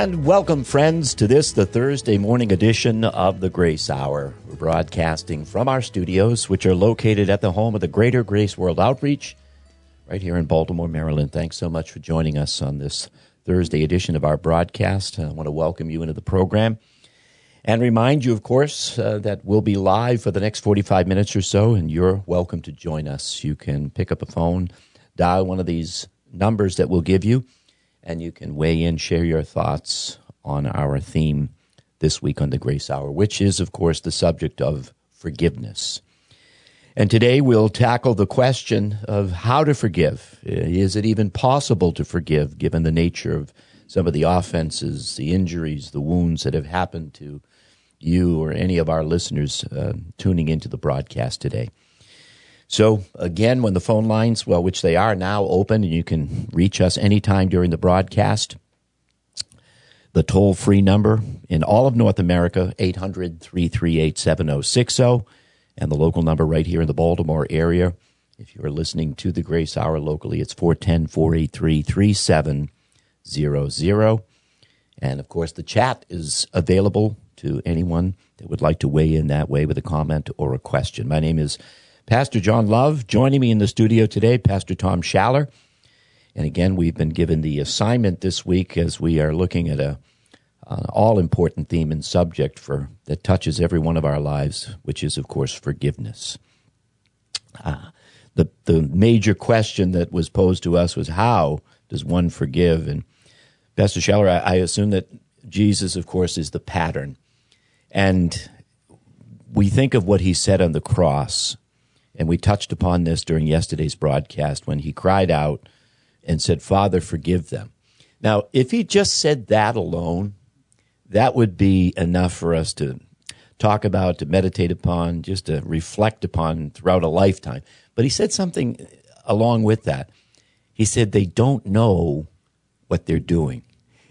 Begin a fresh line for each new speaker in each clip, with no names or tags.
And welcome, friends, to this, the Thursday morning edition of the Grace Hour. We're broadcasting from our studios, which are located at the home of the Greater Grace World Outreach, right here in Baltimore, Maryland. Thanks so much for joining us on this Thursday edition of our broadcast. I want to welcome you into the program and remind you, of course, that we'll be live for the next 45 minutes or so, and you're welcome to join us. You can pick up a phone, dial one of these numbers that we'll give you, and you can weigh in, share your thoughts on our theme this week on the Grace Hour, which is, of course, the subject of forgiveness. And today we'll tackle the question of how to forgive. Is it even possible to forgive, given the nature of some of the offenses, the injuries, the wounds that have happened to you or any of our listeners tuning into the broadcast today? So, again, when the phone lines, well, which they are now open, and you can reach us anytime during the broadcast, the toll-free number in all of North America, 800-338-7060, and the local number right here in the Baltimore area. If you are listening to the Grace Hour locally, it's 410-483-3700. And, of course, the chat is available to anyone that would like to weigh in that way with a comment or a question. My name is Pastor John Love. Joining me in the studio today, Pastor Tom Schaller. And again, we've been given the assignment this week as we are looking at an all-important theme and subject that touches every one of our lives, which is, of course, forgiveness. The major question that was posed to us was, how does one forgive? And Pastor Schaller, I assume that Jesus, of course, is the pattern. And we think of what he said on the cross. And we touched upon this during yesterday's broadcast when he cried out and said, "Father, forgive them." Now, if he just said that alone, that would be enough for us to talk about, to meditate upon, just to reflect upon throughout a lifetime. But he said something along with that. He said, they don't know what they're doing.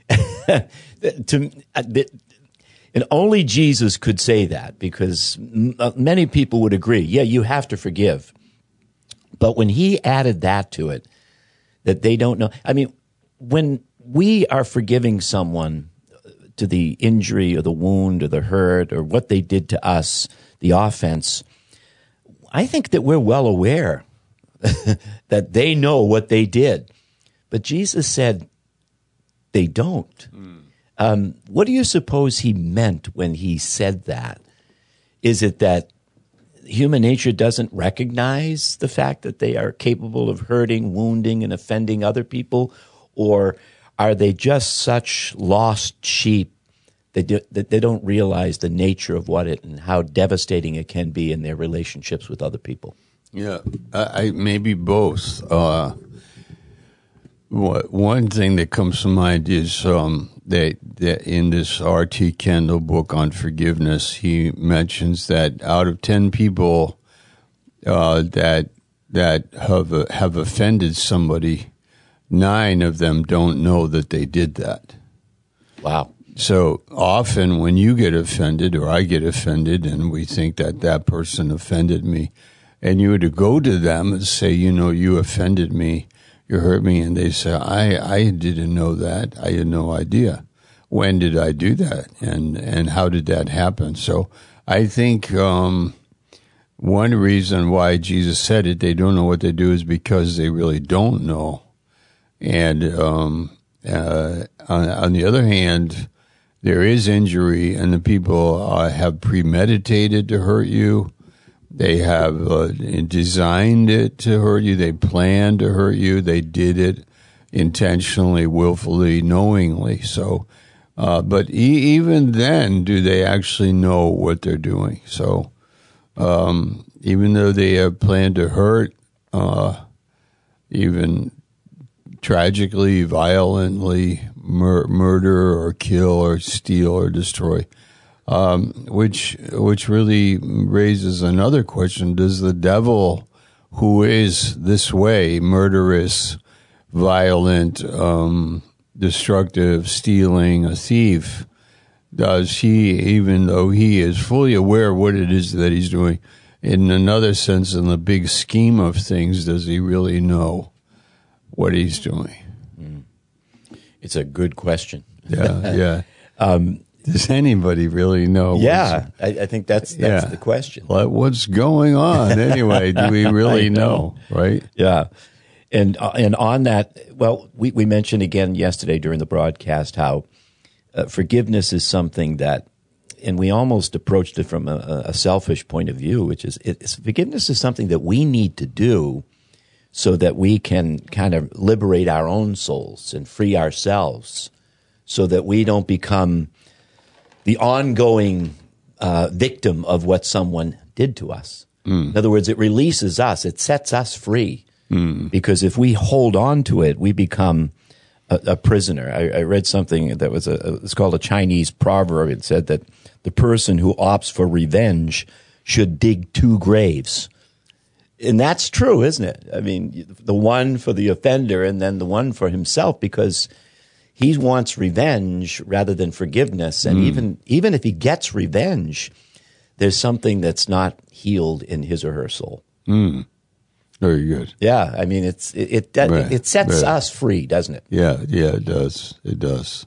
And only Jesus could say that, because many people would agree, yeah, you have to forgive. But when he added that to it, that they don't know, I mean, when we are forgiving someone to the injury or the wound or the hurt or what they did to us, the offense, I think that we're well aware that they know what they did. But Jesus said they don't. What do you suppose he meant when he said that? Is it that human nature doesn't recognize the fact that they are capable of hurting, wounding, and offending other people? Or are they just such lost sheep that they don't realize the nature of what it and how devastating it can be in their relationships with other people?
Yeah, I maybe both. One thing that comes to mind is that in this R.T. Kendall book on forgiveness, he mentions that out of 10 people that have offended somebody, 9 of them don't know that they did that.
Wow.
So often when you get offended or I get offended and we think that that person offended me, and you were to go to them and say, you offended me, you hurt me, and they say, I didn't know that. I had no idea. When did I do that? And how did that happen? So I think one reason why Jesus said it, they don't know what they do, is because they really don't know. And on the other hand, there is injury, and the people have premeditated to hurt you. They have designed it to hurt you. They planned to hurt you. They did it intentionally, willfully, knowingly. So, but even then, do they actually know what they're doing? So, even though they have planned to hurt, even tragically, violently, murder or kill or steal or destroy, which really raises another question. Does the devil, who is this way, murderous, violent, destructive, stealing, a thief, does he, even though he is fully aware of what it is that he's doing, in another sense, in the big scheme of things, does he really know what he's doing?
It's a good question.
Yeah. Does anybody really know?
Yeah, I think that's the question.
What's going on anyway? Do we really know? Right?
Yeah. And on that, well, we mentioned again yesterday during the broadcast how forgiveness is something that, and we almost approached it from a selfish point of view, which is forgiveness is something that we need to do so that we can kind of liberate our own souls and free ourselves so that we don't become the ongoing victim of what someone did to us. In other words, it releases us. It sets us free. Because if we hold on to it, we become a prisoner. I read something that was it's called a Chinese proverb. It said that the person who opts for revenge should dig 2 graves. And that's true, isn't it? I mean, the one for the offender and then the one for himself, because he wants revenge rather than forgiveness. And even if he gets revenge, there's something that's not healed in his or her soul.
Very good.
Yeah, I mean, it sets us free, doesn't it?
Yeah, it does. It does.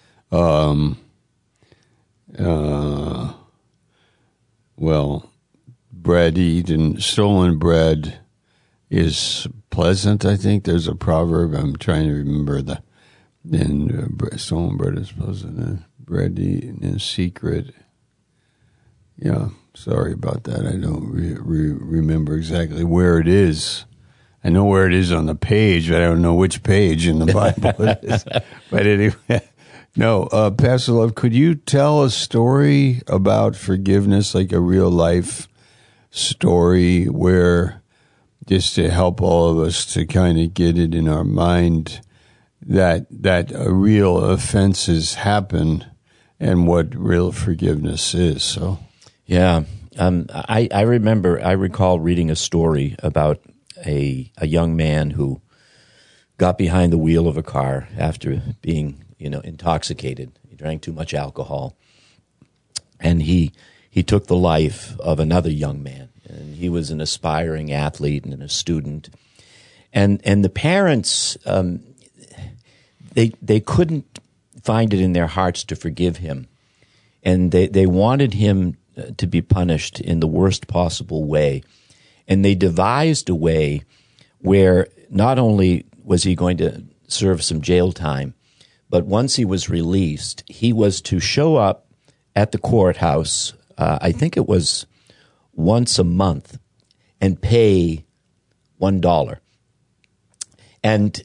Well, bread eaten, stolen bread is pleasant, I think. There's a proverb. I'm trying to remember stolen bread is pleasant, and bread eaten in secret. Yeah, sorry about that. I don't remember exactly where it is. I know where it is on the page, but I don't know which page in the Bible it is. But anyway, no, Pastor Love, could you tell a story about forgiveness, like a real life story where, just to help all of us to kind of get it in our mind, that real offenses happen and what real forgiveness is? So. Yeah.
I recall reading a story about a young man who got behind the wheel of a car after being, intoxicated. He drank too much alcohol. And he took the life of another young man. And he was an aspiring athlete and a student. And the parents, they couldn't find it in their hearts to forgive him. And they wanted him to be punished in the worst possible way. And they devised a way where not only was he going to serve some jail time, but once he was released, he was to show up at the courthouse, I think it was once a month, and pay $1. And,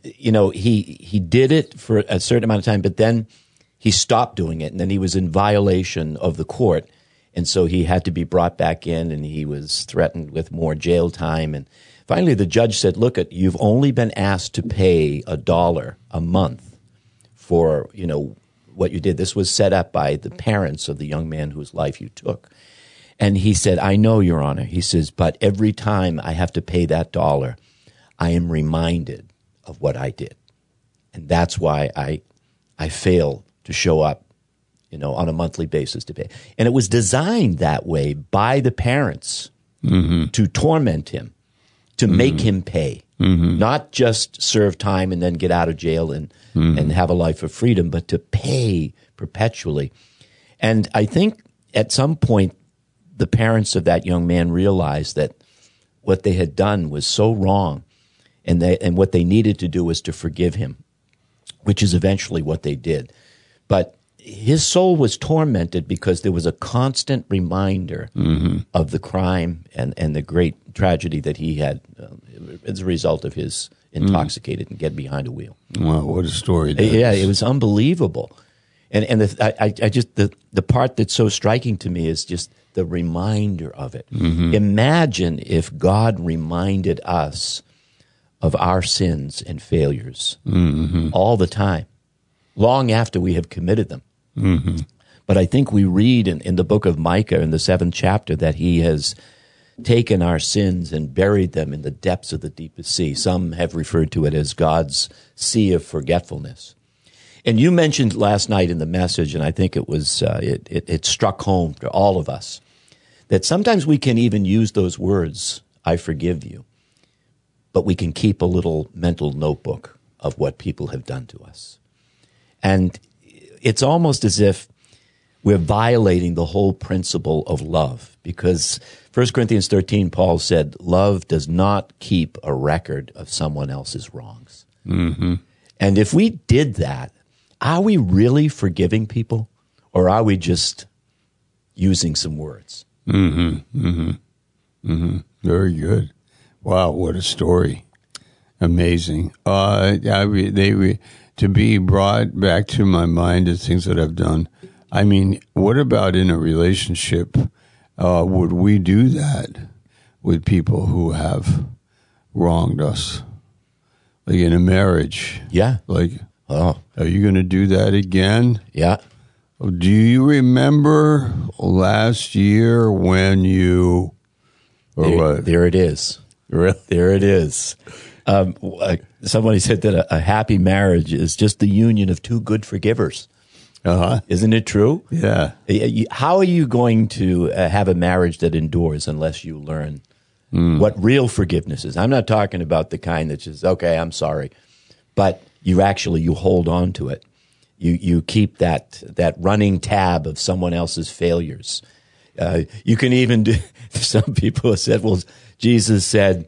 he did it for a certain amount of time, but then he stopped doing it, and then he was in violation of the court. And so he had to be brought back in, and he was threatened with more jail time. And finally, the judge said, look, you've only been asked to pay $1 a month for, what you did. This was set up by the parents of the young man whose life you took. And he said, I know, Your Honor. He says, but every time I have to pay that $1, I am reminded of what I did. And that's why I fail to show up on a monthly basis to pay. And it was designed that way by the parents to torment him, to make him pay, not just serve time and then get out of jail and have a life of freedom, but to pay perpetually. And I think at some point, the parents of that young man realized that what they had done was so wrong, and what they needed to do was to forgive him, which is eventually what they did. But his soul was tormented because there was a constant reminder of the crime and the great tragedy that he had as a result of his intoxicated and get behind a wheel.
Wow, what a story!
Yeah, it was unbelievable. And the part that's so striking to me is just the reminder of it. Imagine if God reminded us of our sins and failures all the time, long after we have committed them. But I think we read in the book of Micah in the 7th chapter that he has taken our sins and buried them in the depths of the deepest sea. Some have referred to it as God's sea of forgetfulness. And you mentioned last night in the message, and I think it was it struck home to all of us, that sometimes we can even use those words, I forgive you, but we can keep a little mental notebook of what people have done to us. And it's almost as if we're violating the whole principle of love, because 1 Corinthians 13, Paul said, love does not keep a record of someone else's wrongs.
Mm-hmm.
And if we did that, are we really forgiving people, or are we just using some words?
Mm-hmm. Mm-hmm. Mm-hmm. Very good. Wow, what a story. Amazing. To be brought back to my mind the things that I've done. I mean, what about in a relationship? Would we do that with people who have wronged us? Like in a marriage?
Yeah.
Like,
oh,
are you going to do that again?
Yeah.
Do you remember last year when you... Or what?
There it is.
Really?
There it is. Somebody said that a happy marriage is just the union of two good forgivers.
Uh-huh.
Isn't it true?
Yeah.
How are you going to have a marriage that endures unless you learn what real forgiveness is? I'm not talking about the kind that just, okay, I'm sorry. But you hold on to it. You keep that running tab of someone else's failures. You can even do, some people have said, well, Jesus said,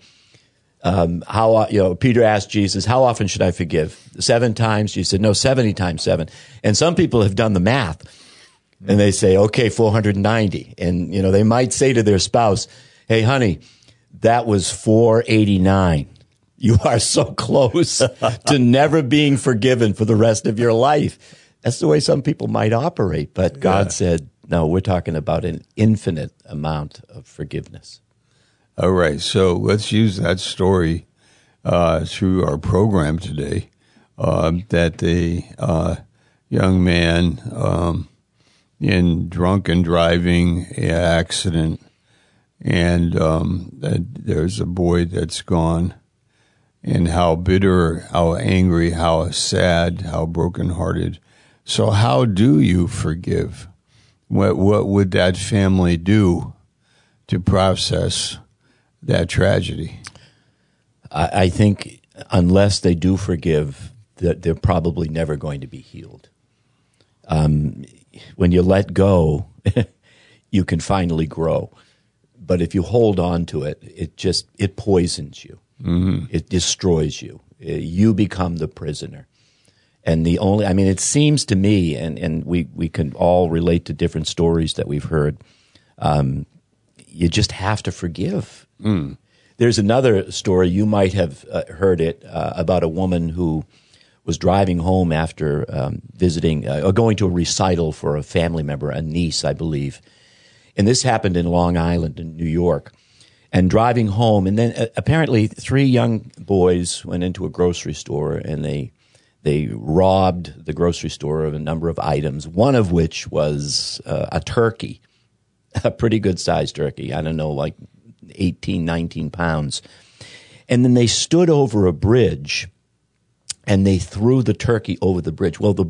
Peter asked Jesus, how often should I forgive? 7 times? Jesus said, no, 70 times 7. And some people have done the math and they say, okay, 490. And, they might say to their spouse, hey, honey, that was 489. You are so close to never being forgiven for the rest of your life. That's the way some people might operate. But God said, no, we're talking about an infinite amount of forgiveness.
All right, so let's use that story through our program today, that the young man in drunken driving accident, and there's a boy that's gone, and how bitter, how angry, how sad, how brokenhearted. So how do you forgive? What would that family do to process that tragedy?
I think unless they do forgive, that they're probably never going to be healed. When you let go, you can finally grow. But if you hold on to it, it poisons you. Mm-hmm. It destroys you. You become the prisoner. And it seems to me, and we can all relate to different stories that we've heard, you just have to forgive. Mm. There's another story, you might have heard it, about a woman who was driving home after visiting, or going to a recital for a family member, a niece, I believe. And this happened in Long Island in New York. And driving home, and then apparently 3 young boys went into a grocery store, and they robbed the grocery store of a number of items, one of which was a turkey, a pretty good-sized turkey. I don't know, like 18, 19 pounds. And then they stood over a bridge, and they threw the turkey over the bridge. Well,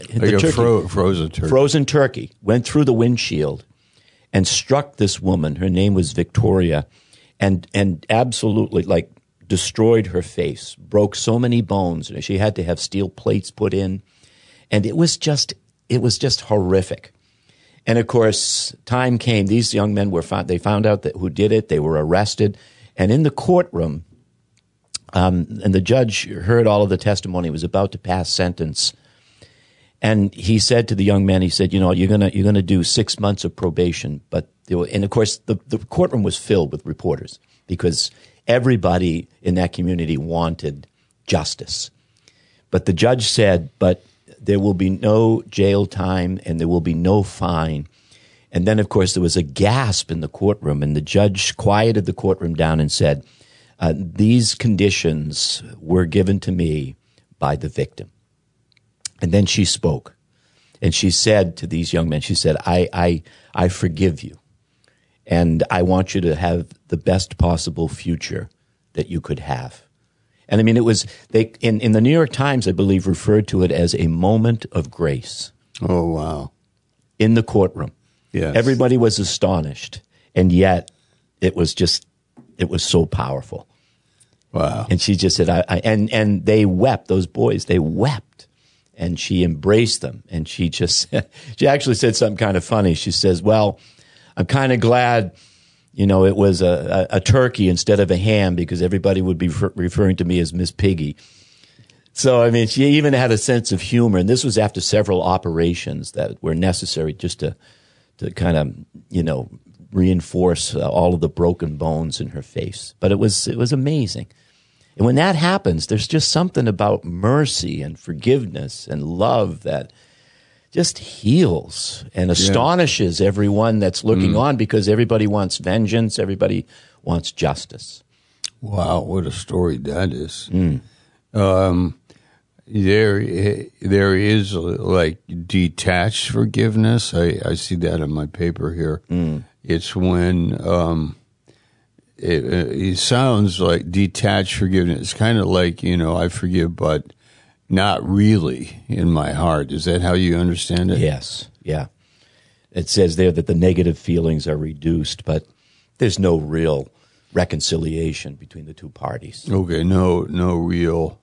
frozen turkey went through the windshield and struck this woman. Her name was Victoria, and absolutely destroyed her face, broke so many bones. She had to have steel plates put in, and it was just horrific. And of course, time came. These young men were found. They found out who did it. They were arrested, and in the courtroom, and the judge heard all of the testimony. Was about to pass sentence, and he said to the young man, he said, you're gonna do 6 months of probation, but and of course the courtroom was filled with reporters because everybody in that community wanted justice. But the judge said, but there will be no jail time and there will be no fine. And then, of course, there was a gasp in the courtroom, and the judge quieted the courtroom down and said, these conditions were given to me by the victim. And then she spoke, and she said to these young men, she said, I forgive you. And I want you to have the best possible future that you could have. And it was, in the New York Times, I believe, referred to it as a moment of grace.
Oh, wow.
In the courtroom.
Yes.
Everybody was astonished. And yet, it was so powerful.
Wow.
And she just said, and they wept, those boys, they wept. and she embraced them. And she she actually said something kind of funny. She says, well, I'm kind of glad, it was a turkey instead of a ham, because everybody would be referring to me as Miss Piggy. So, she even had a sense of humor. And this was after several operations that were necessary just to kind of, reinforce all of the broken bones in her face. But it was amazing. And when that happens, there's just something about mercy and forgiveness and love that just heals and astonishes everyone that's looking on, because everybody wants vengeance, everybody wants justice.
Wow, what a story that is. There is like detached forgiveness. I see that in my paper here. It's when it sounds like detached forgiveness. It's kind of like, I forgive, but not really in my heart. Is that how you understand it?
Yes, yeah. It says there that the negative feelings are reduced, but there's no real reconciliation between the two parties.
Okay, no real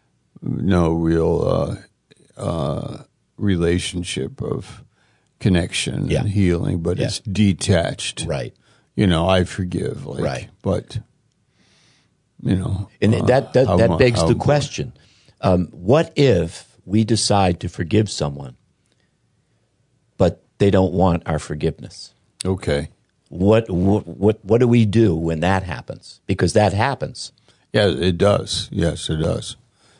relationship of connection and healing, but it's detached.
Right.
I forgive.
Right.
But,
And that begs the question. What if we decide to forgive someone, but they don't want our forgiveness?
Okay.
What do we do when that happens? Because that happens.
Yeah, it does. Yes, it does.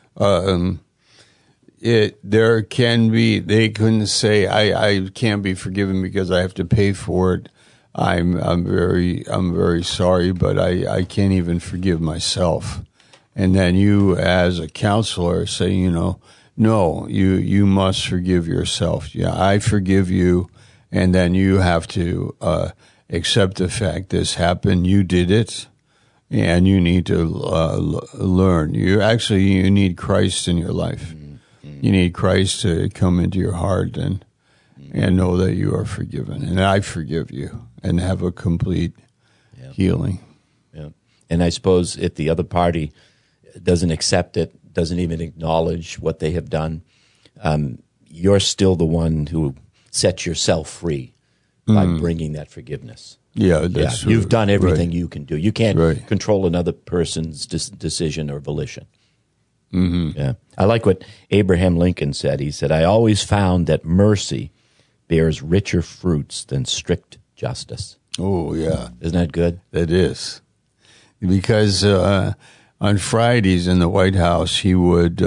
There can be, they couldn't say, I can't be forgiven because I have to pay for it. I'm very sorry, but I can't even forgive myself. And then you, as a counselor, say, no, you must forgive yourself. Yeah, I forgive you, and then you have to accept the fact this happened. You did it, and you need to learn. You need Christ in your life. You need Christ to come into your heart and know that you are forgiven, and I forgive you, and have a complete healing.
Yeah. And I suppose if the other party doesn't accept it, doesn't even acknowledge what they have done, you're still the one who sets yourself free by bringing that forgiveness.
Yeah, that's
You've done everything you can do. You can't control another person's decision or volition. Mm-hmm. Yeah, I like what Abraham Lincoln said. He said, "I always found that mercy bears richer fruits than strict justice."
Oh, yeah.
Isn't that good?
It is. Because on Fridays in the White House, he would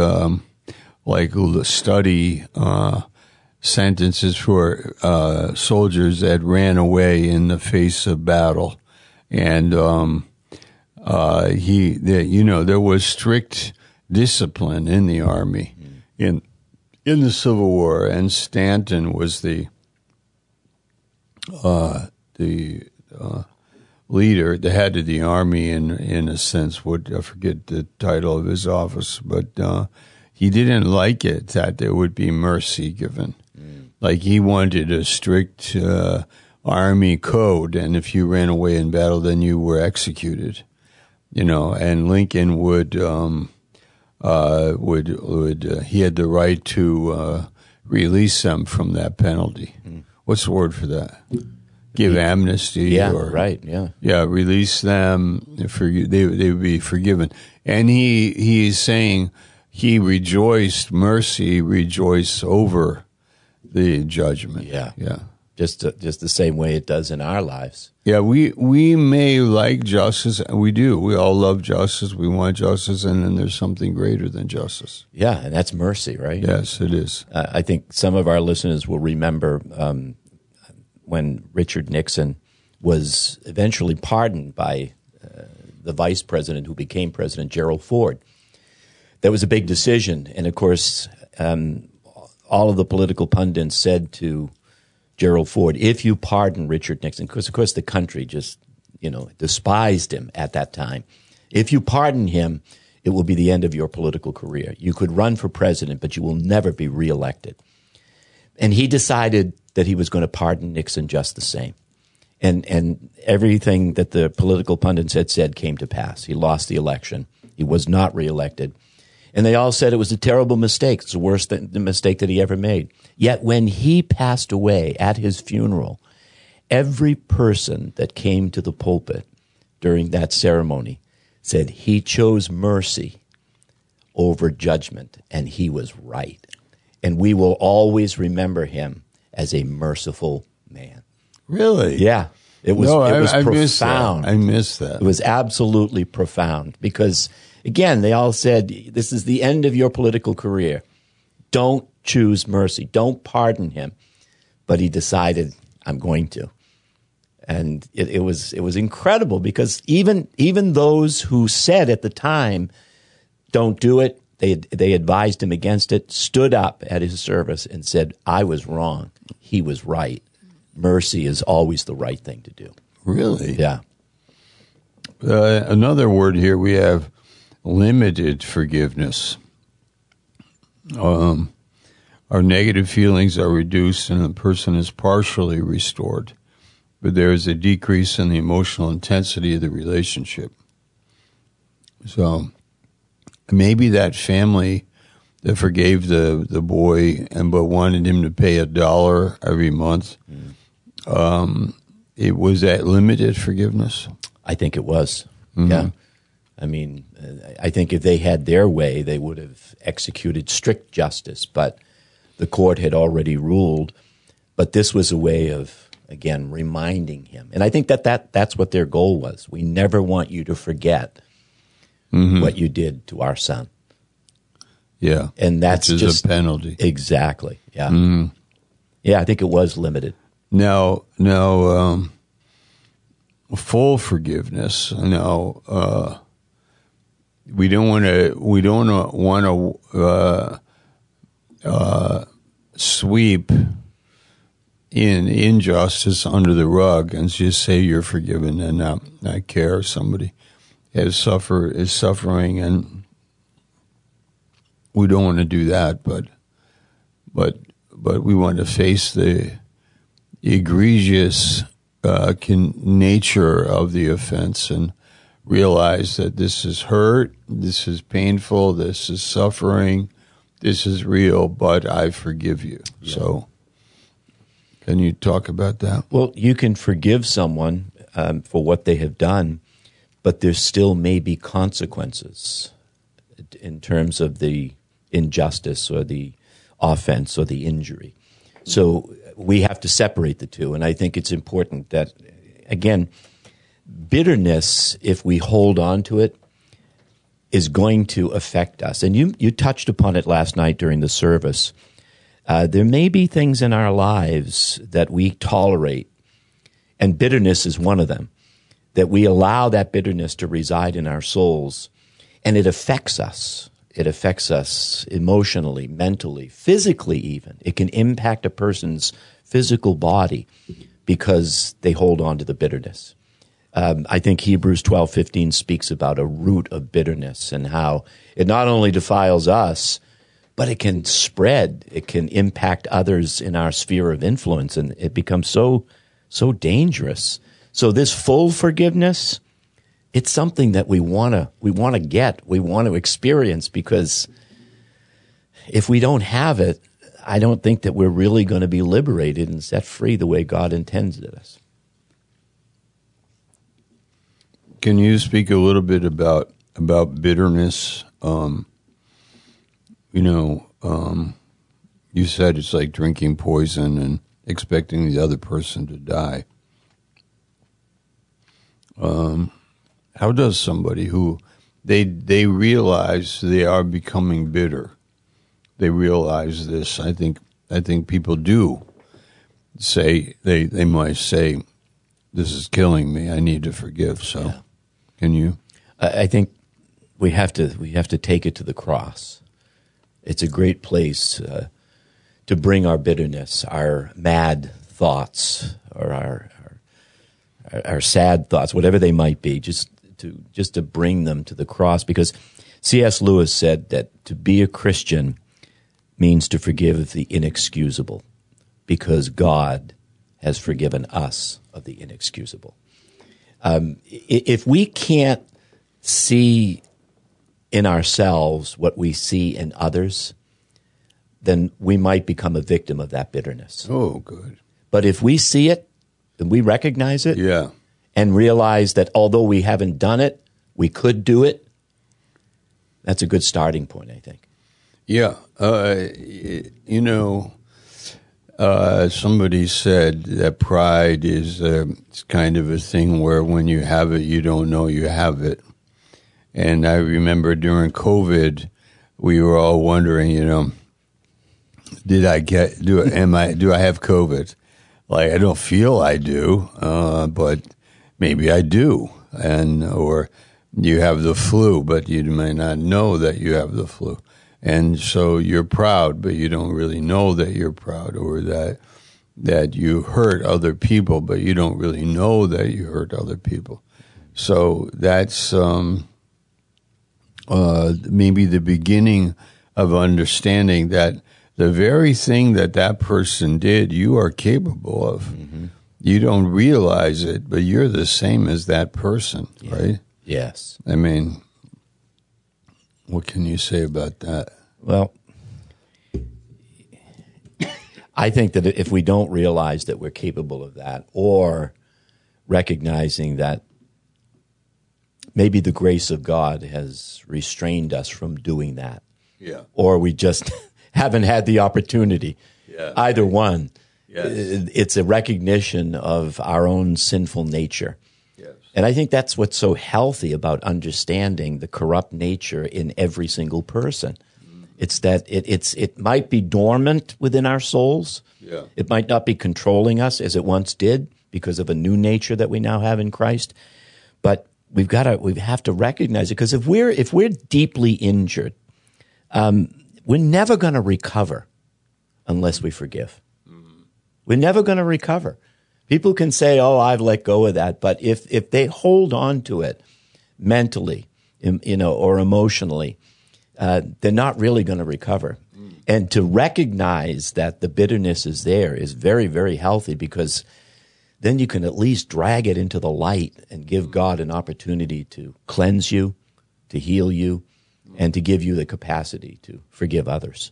study sentences for soldiers that ran away in the face of battle. And there was strict discipline in the Army in the Civil War, and Stanton was the leader, the head of the Army in a sense. I forget the title of his office, but he didn't like it that there would be mercy given. Like he wanted a strict Army code, and if you ran away in battle, then you were executed. And Lincoln would he had the right to release them from that penalty. What's the word for that? Give amnesty.
Yeah,
or,
right, yeah.
Yeah, release them. They would be forgiven. And he's saying he rejoiced, mercy rejoiced over the judgment.
Yeah. Just the same way it does in our lives.
Yeah, we may like justice. We do. We all love justice. We want justice, and then there's something greater than justice.
Yeah, and that's mercy, right?
Yes, it is.
I think some of our listeners will remember when Richard Nixon was eventually pardoned by the vice president who became president, Gerald Ford. That was a big decision, and of course, all of the political pundits said to Gerald Ford, if you pardon Richard Nixon, because of course the country just, despised him at that time. If you pardon him, it will be the end of your political career. You could run for president, but you will never be reelected. And he decided that he was going to pardon Nixon just the same. And everything that the political pundits had said came to pass. He lost the election. He was not reelected. And they all said it was a terrible mistake. It's the worst the mistake that he ever made. Yet when he passed away at his funeral, every person that came to the pulpit during that ceremony said he chose mercy over judgment, and he was right. And we will always remember him as a merciful man.
Really?
Yeah. It was profound.
I missed that.
It was absolutely profound because, again, they all said, this is the end of your political career. Don't choose mercy. Don't pardon him. But he decided, I'm going to. And it was incredible because even those who said at the time, don't do it, they advised him against it, stood up at his service and said, I was wrong. He was right. Mercy is always the right thing to do.
Really?
Yeah.
Another word here, we have limited forgiveness. Our negative feelings are reduced and the person is partially restored, but there is a decrease in the emotional intensity of the relationship. So maybe that family that forgave the boy but wanted him to pay $1 every month, it was that limited forgiveness?
I think it was. Mm-hmm. Yeah. I mean, I think if they had their way, they would have executed strict justice, but the court had already ruled. But this was a way of, again, reminding him. And I think that's what their goal was. We never want you to forget what you did to our son.
Yeah.
And that's just
a penalty.
Exactly. Yeah. Yeah, I think it was limited.
Now, full forgiveness. Now, we don't want to sweep in injustice under the rug and just say you're forgiven and not care if somebody is suffering, and we don't want to do that. But we want to face the egregious nature of the offense and realize that this is hurt, this is painful, this is suffering, this is real, but I forgive you. Yeah. So can you talk about that?
Well, you can forgive someone for what they have done, but there still may be consequences in terms of the injustice or the offense or the injury. So we have to separate the two, and I think it's important that, again, bitterness, if we hold on to it, is going to affect us. And you touched upon it last night during the service. There may be things in our lives that we tolerate, and bitterness is one of them, that we allow that bitterness to reside in our souls, and it affects us. It affects us emotionally, mentally, physically even. It can impact a person's physical body because they hold on to the bitterness. I think Hebrews 12:15 speaks about a root of bitterness and how it not only defiles us, but it can spread. It can impact others in our sphere of influence, and it becomes so dangerous. So this full forgiveness, it's something that we want to get, we want to experience, because if we don't have it, I don't think that we're really going to be liberated and set free the way God intended us.
Can you speak a little bit about bitterness? You said it's like drinking poison and expecting the other person to die. How does somebody who they realize they are becoming bitter, they realize this? I think people do say they might say, "This is killing me. I need to forgive." So, yeah. Can you?
I think we have to take it to the cross. It's a great place to bring our bitterness, our mad thoughts, or our sad thoughts, whatever they might be, just to bring them to the cross. Because C.S. Lewis said that to be a Christian means to forgive the inexcusable, because God has forgiven us of the inexcusable. If we can't see in ourselves what we see in others, then we might become a victim of that bitterness.
Oh, good.
But if we see it, and we recognize it,
Yeah.
and realize that although we haven't done it, we could do it, that's a good starting point, I think.
Yeah. Somebody said that pride is it's kind of a thing where when you have it, you don't know you have it. And I remember during COVID, we were all wondering, do I have COVID? Like, I don't feel I do, but maybe I do. Or you have the flu, but you may not know that you have the flu. And so you're proud, but you don't really know that you're proud, or that you hurt other people, but you don't really know that you hurt other people. So that's maybe the beginning of understanding that the very thing that person did, you are capable of. Mm-hmm. You don't realize it, but you're the same as that person, right?
Yes.
I mean, what can you say about that?
Well, I think that if we don't realize that we're capable of that, or recognizing that maybe the grace of God has restrained us from doing that, or we just haven't had the opportunity, either one, it's a recognition of our own sinful nature. And I think that's what's so healthy about understanding the corrupt nature in every single person. It's that it might be dormant within our souls. Yeah. It might not be controlling us as it once did because of a new nature that we now have in Christ. But we have to recognize it, because if we're deeply injured, we're never going to recover unless we forgive. Mm-hmm. We're never going to recover. People can say, "Oh, I've let go of that," but if they hold on to it mentally, or emotionally, they're not really going to recover. Mm. And to recognize that the bitterness is there is very, very healthy, because then you can at least drag it into the light and give God an opportunity to cleanse you, to heal you, and to give you the capacity to forgive others.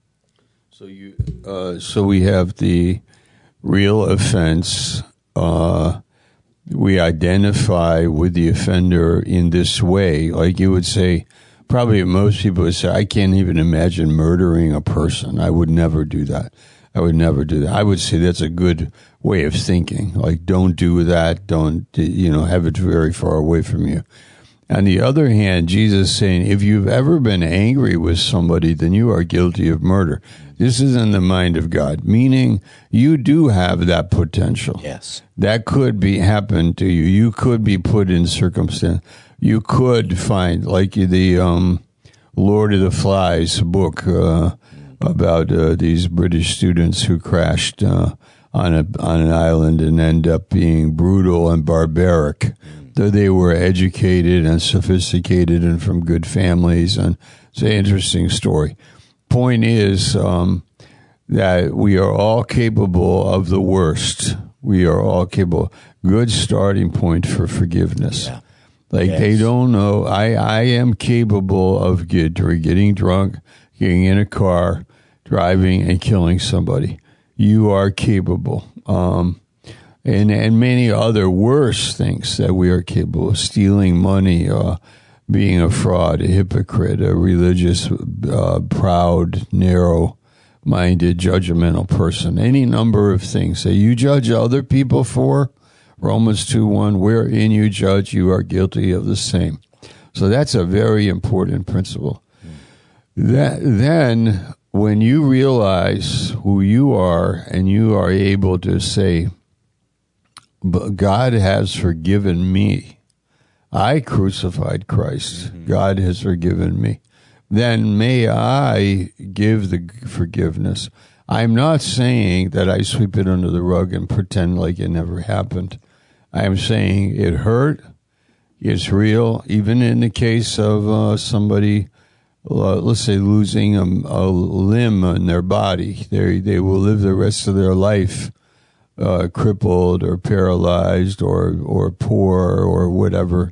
So we have the real offense. We identify with the offender in this way. Like you would say, probably most people would say, I can't even imagine murdering a person. I would never do that. I would say that's a good way of thinking. Like, don't do that. Don't, have it very far away from you. On the other hand, Jesus is saying, if you've ever been angry with somebody, then you are guilty of murder. This is in the mind of God, meaning you do have that potential.
Yes.
That could happen to you. You could be put in circumstance. You could find, like the Lord of the Flies book about these British students who crashed on an island and end up being brutal and barbaric. Though they were educated and sophisticated and from good families, and it's an interesting story. Point is that we are all capable of the worst. We are all capable. Good starting point for forgiveness. Yeah. They don't know. I am capable of getting drunk, getting in a car, driving, and killing somebody. You are capable. And many other worse things that we are capable of: stealing money, being a fraud, a hypocrite, a religious, proud, narrow-minded, judgmental person. Any number of things that you judge other people for. Romans 2:1, wherein you judge, you are guilty of the same. So that's a very important principle. Then, when you realize who you are and you are able to say, but God has forgiven me. I crucified Christ. Mm-hmm. God has forgiven me. Then may I give the forgiveness. I'm not saying that I sweep it under the rug and pretend like it never happened. I'm saying it hurt. It's real. Even in the case of somebody, let's say, losing a limb in their body, they will live the rest of their life crippled or paralyzed or poor or whatever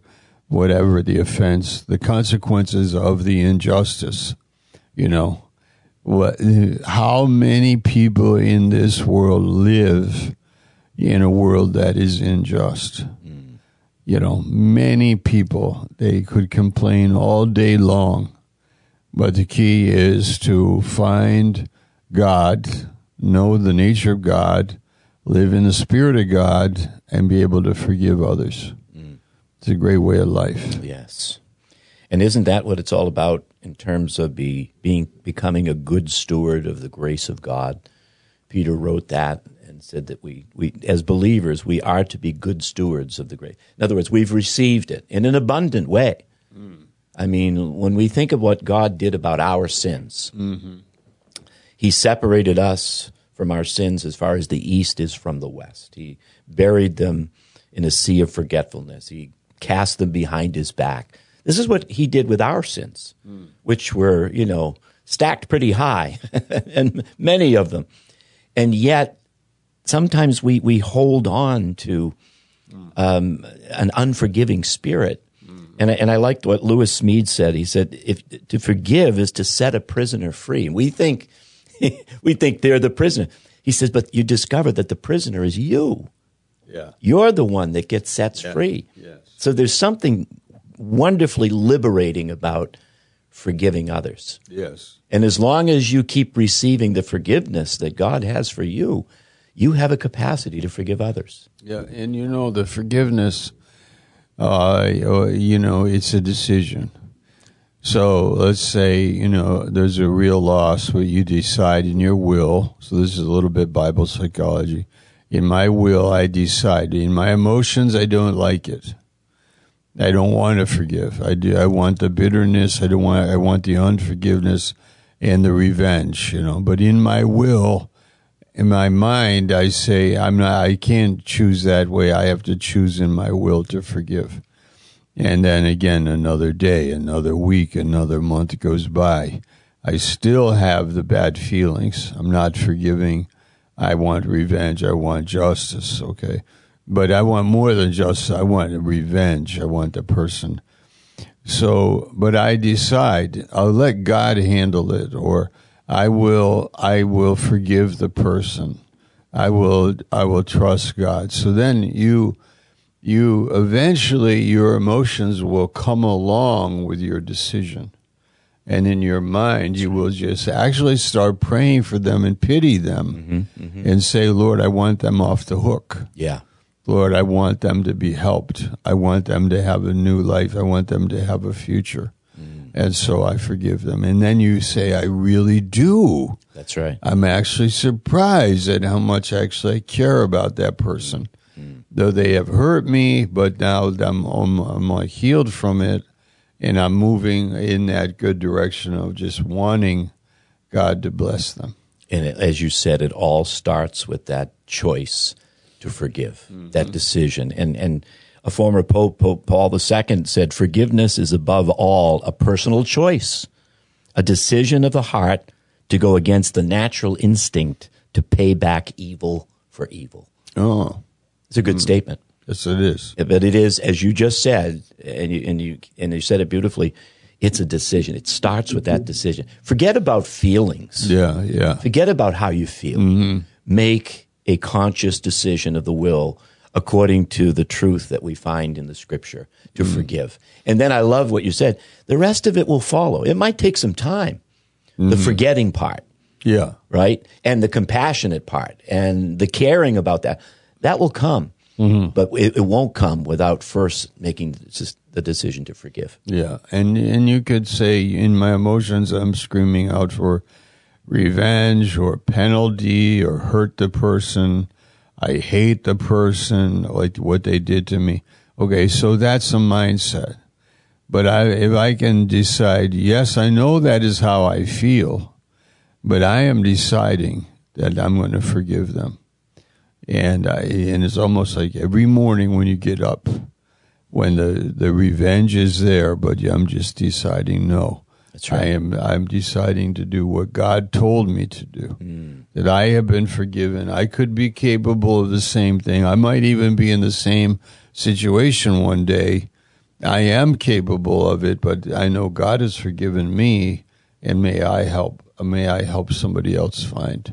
whatever the offense, the consequences of the injustice. You know, how many people in this world live in a world that is unjust? You know, many people, they could complain all day long, but the key is to find God, know the nature of God, live in the Spirit of God, and be able to forgive others. It's a great way of life.
Yes. And isn't that what it's all about in terms of becoming a good steward of the grace of God? Peter wrote that and said that we as believers, we are to be good stewards of the grace. In other words, we've received it in an abundant way. I mean, when we think of what God did about our sins, He separated us from our sins as far as the east is from the west. He buried them in a sea of forgetfulness. He cast them behind His back. This is what He did with our sins, which were, stacked pretty high, and many of them. And yet, sometimes we hold on to an unforgiving spirit. And I liked what Lewis Smead said. He said, "If to forgive is to set a prisoner free." We think they're the prisoner. He says, but you discover that the prisoner is you.
Yeah.
You're the one that gets set free.
Yes.
So there's something wonderfully liberating about forgiving others.
Yes.
And as long as you keep receiving the forgiveness that God has for you, you have a capacity to forgive others.
Yeah, and the forgiveness, it's a decision. So let's say, there's a real loss where you decide in your will. So this is a little bit Bible psychology. In my will, I decide. In my emotions, I don't like it. I don't want to forgive. I want the bitterness. I want the unforgiveness and the revenge, But in my will, in my mind, I say, I can't choose that way. I have to choose in my will to forgive. And then again, another day, another week, another month goes by. I still have the bad feelings. I'm not forgiving. I want revenge. I want justice, okay? But I want more than justice. I want revenge. I want the person. So, but I decide I'll let God handle it, or I will forgive the person. I will trust God. So then you eventually, your emotions will come along with your decision. And in your mind, you will just actually start praying for them and pity them and say, Lord, I want them off the hook.
Yeah.
Lord, I want them to be helped. I want them to have a new life. I want them to have a future. And so I forgive them. And then you say, I really do.
That's right.
I'm actually surprised at how much actually I care about that person. Though they have hurt me, but now I'm healed from it, and I'm moving in that good direction of just wanting God to bless them.
And as you said, it all starts with that choice to forgive, that decision. And a former Pope Paul II said, forgiveness is above all a personal choice, a decision of the heart to go against the natural instinct to pay back evil for evil.
Oh.
It's a good statement.
Yes, it is.
But it is, as you just said, and you said it beautifully, it's a decision. It starts with that decision. Forget about feelings.
Yeah.
Forget about how you feel. Make a conscious decision of the will according to the truth that we find in the Scripture to forgive. And then I love what you said. The rest of it will follow. It might take some time. The forgetting part.
Yeah.
Right? And the compassionate part and the caring about that. That will come, but it won't come without first making the decision to forgive.
Yeah, and you could say, in my emotions, I'm screaming out for revenge or penalty or hurt the person. I hate the person, like what they did to me. Okay, so that's a mindset. But if I can decide, yes, I know that is how I feel, but I am deciding that I'm going to forgive them. And it's almost like every morning when you get up, when the revenge is there, but I'm just deciding no.
That's right.
I'm deciding to do what God told me to do. That I have been forgiven. I could be capable of the same thing. I might even be in the same situation one day, I am capable of it, but I know God has forgiven me, and may I help somebody else find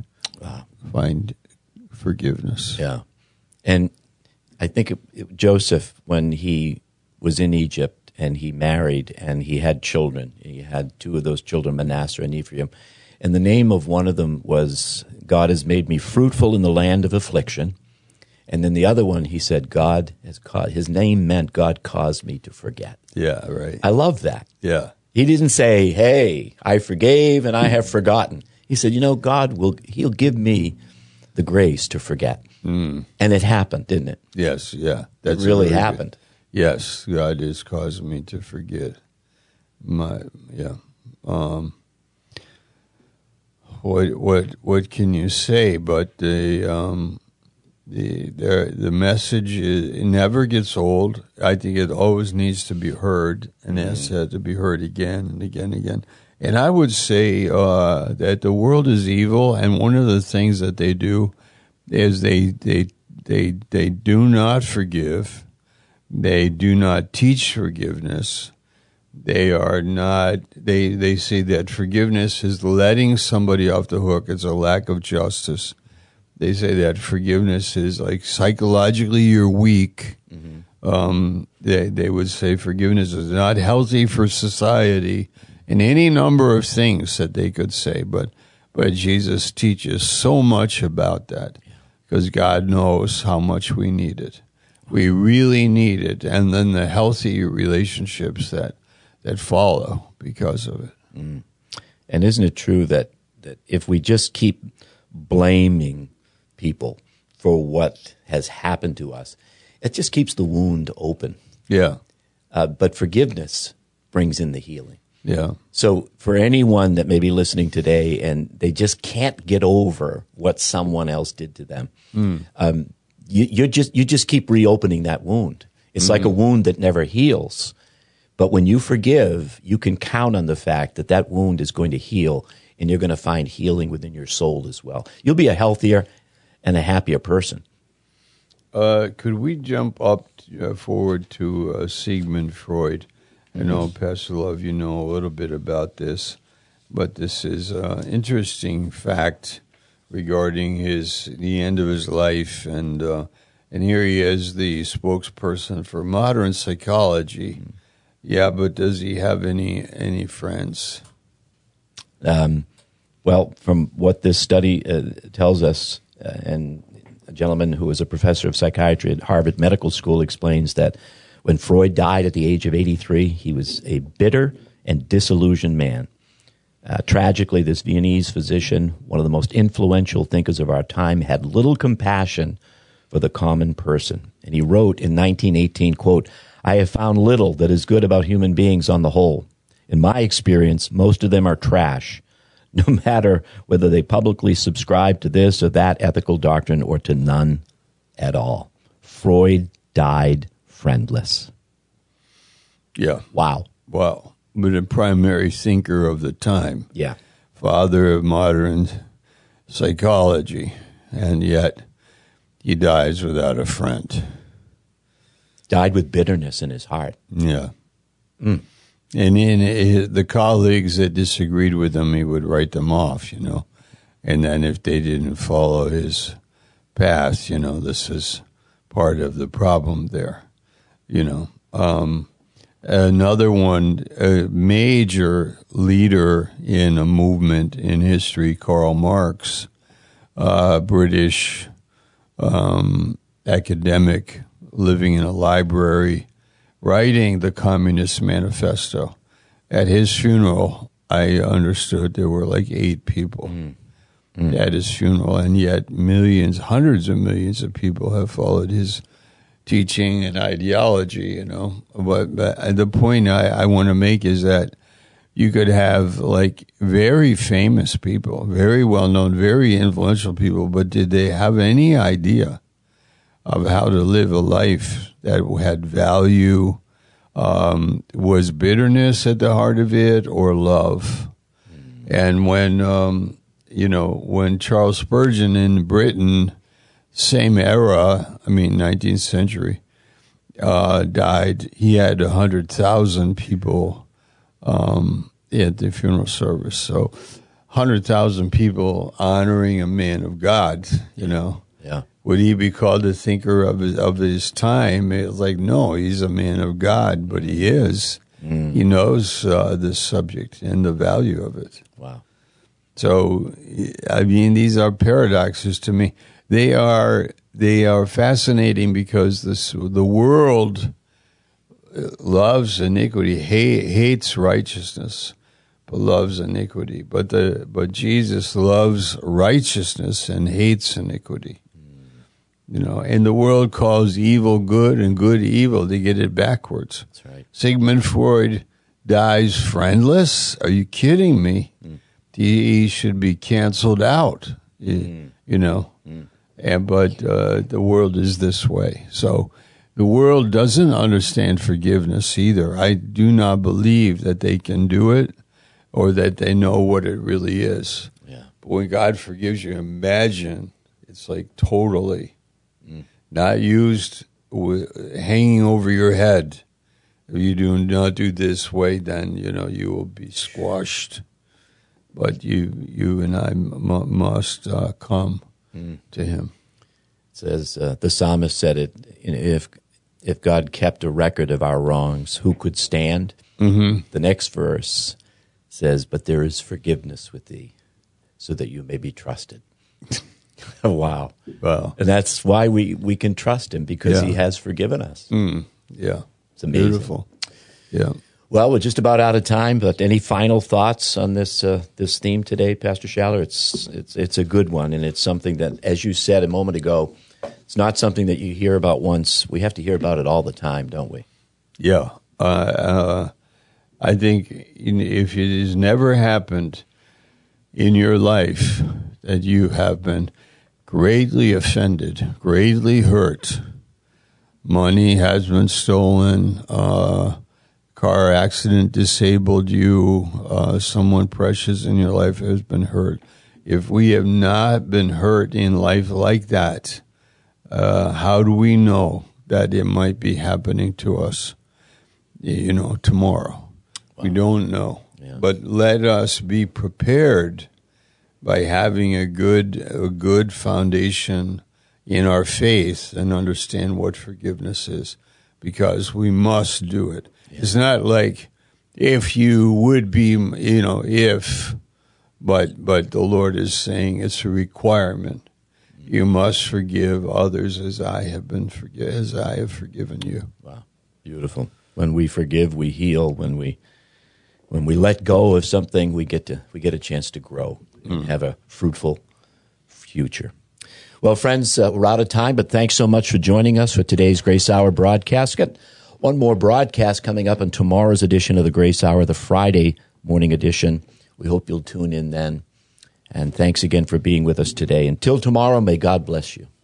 forgiveness.
Yeah. And I think Joseph, when he was in Egypt and he married and he had children, he had two of those children, Manasseh and Ephraim, and the name of one of them was, God has made me fruitful in the land of affliction. And then the other one, he said, his name meant God caused me to forget.
Yeah, right.
I love that.
Yeah.
He didn't say, hey, I forgave and I have forgotten. He said, he'll give me the grace to forget. And it happened, didn't it?
Yes, yeah.
It really happened.
Yes, God has caused me to forget. What can you say? But the message it never gets old. I think it always needs to be heard, and has to be heard again and again and again. And I would say that the world is evil, and one of the things that they do is they do not forgive. They do not teach forgiveness. They are not. They say that forgiveness is letting somebody off the hook. It's a lack of justice. They say that forgiveness is like psychologically you're weak. They would say forgiveness is not healthy for society, and any number of things that they could say. But Jesus teaches so much about that, because God knows how much we need it. We really need it, and then the healthy relationships that follow because of it.
And isn't it true that if we just keep blaming people for what has happened to us, it just keeps the wound open.
Yeah.
But forgiveness brings in the healing.
Yeah.
So for anyone that may be listening today and they just can't get over what someone else did to them, you just keep reopening that wound. It's like a wound that never heals. But when you forgive, you can count on the fact that that wound is going to heal, and you're going to find healing within your soul as well. You'll be a healthier and a happier person.
Could we jump up forward to Sigmund Freud? I know, Pastor Love, you know a little bit about this, but this is an interesting fact regarding the end of his life, and here he is, the spokesperson for modern psychology. Yeah, but does he have any friends?
Well, from what this study tells us, and a gentleman who was a professor of psychiatry at Harvard Medical School explains that when Freud died at the age of 83, he was a bitter and disillusioned man. Tragically, this Viennese physician, one of the most influential thinkers of our time, had little compassion for the common person. And he wrote in 1918, quote, "I have found little that is good about human beings on the whole. In my experience, most of them are trash, no matter whether they publicly subscribe to this or that ethical doctrine or to none at all." Freud died friendless.
Yeah.
Wow.
Wow. But a primary thinker of the time.
Yeah.
Father of modern psychology. And yet he dies without a friend.
Died with bitterness in his heart.
Yeah. And in the colleagues that disagreed with him, he would write them off, And then if they didn't follow his path, this is part of the problem there, Another one, a major leader in a movement in history, Karl Marx, British academic living in a library, writing the Communist Manifesto. At his funeral, I understood there were like 8 people at his funeral, and yet millions, hundreds of millions of people have followed his teaching and ideology, But the point I want to make is that you could have like very famous people, very well-known, very influential people, but did they have any idea of how to live a life that had value? Was bitterness at the heart of it, or love? And when Charles Spurgeon in Britain, same era, 19th century, died, he had 100,000 people at the funeral service. So 100,000 people honoring a man of God, you know.
Yeah.
Would he be called a thinker of his time? It's like, no, he's a man of God, but he is. He knows this subject and the value of it.
Wow.
So, I mean, these are paradoxes to me. They are fascinating because the world loves iniquity, hates righteousness, but loves iniquity. But Jesus loves righteousness and hates iniquity. You know, and the world calls evil good and good evil. They get it backwards.
That's right.
Sigmund Freud dies friendless? Are you kidding me? He should be canceled out, you know. But the world is this way. So the world doesn't understand forgiveness either. I do not believe that they can do it or that they know what it really is.
Yeah.
But when God forgives you, imagine it's like totally not used hanging over your head. If you do not do this way, then, you know, you will be squashed. But you and I must come to him.
It says, the psalmist said it, if God kept a record of our wrongs, who could stand? Mm-hmm. The next verse says, but there is forgiveness with thee, so that you may be trusted. Wow.
Wow.
And that's why we can trust him, because he has forgiven us.
Yeah.
It's amazing.
Beautiful. Yeah.
Well, we're just about out of time, but any final thoughts on this this theme today, Pastor Schaller? It's a good one, and it's something that, as you said a moment ago, it's not something that you hear about once. We have to hear about it all the time, don't we?
Yeah. I think if it has never happened in your life that you have been greatly offended, greatly hurt, money has been stolen, car accident disabled you, someone precious in your life has been hurt. If we have not been hurt in life like that, how do we know that it might be happening to us, you know, tomorrow? Wow. We don't know. Yeah. But let us be prepared by having a good foundation in our faith and understand what forgiveness is, because we must do it. Yeah. It's not like if you would be, you know, but the Lord is saying it's a requirement. You must forgive others as I have forgiven you.
Wow, beautiful. When we forgive, we heal. When we let go of something, we get a chance to grow and have a fruitful future. Well, friends, we're out of time, but thanks so much for joining us for today's Grace Hour broadcast. Got one more broadcast coming up on tomorrow's edition of the Grace Hour, the Friday morning edition. We hope you'll tune in then. And thanks again for being with us today. Until tomorrow, may God bless you.